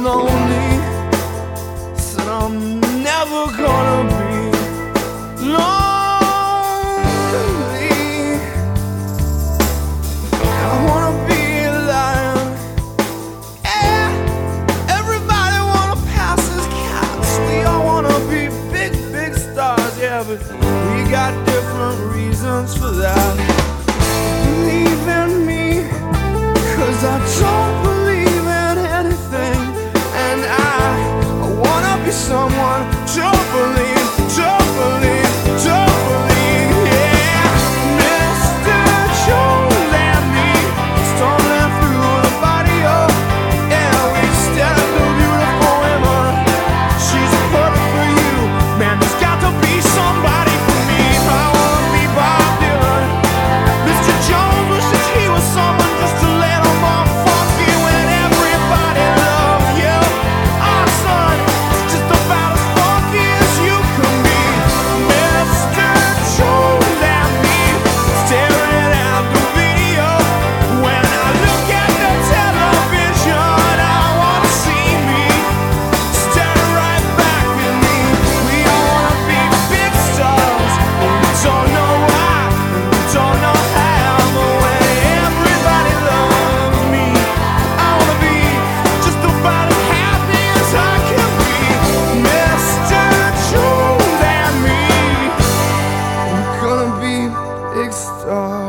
lonely. Said I'm never gonna be lonely. I wanna be a lion. Yeah, everybody wanna pass as cats. We all wanna be big, big stars. Yeah, but we got different reasons for that. Believe in me, 'cause I don't believe in anything. And I wanna be someone to believe, to believe, to believe. Yeah, Mr. Joel and me stumbling through the barrio. Yeah, we stare at the beautiful women. She's perfect for you. Man, there's got to be somebody for me. I wanna be Bob Dylan. Mr. Jones wishes he was someone just a little more funky when everybody loved you. Our son is just about as funky as you can be. Mr. Jones and me staring at the video. When I look at the television, I wanna see me staring right back at me. We all wanna be big stars, but we don't know why, and we don't know how. But when everybody loves me, I wanna be just about as happy as I can be. Mr. Jones and me, we're gonna be big stars.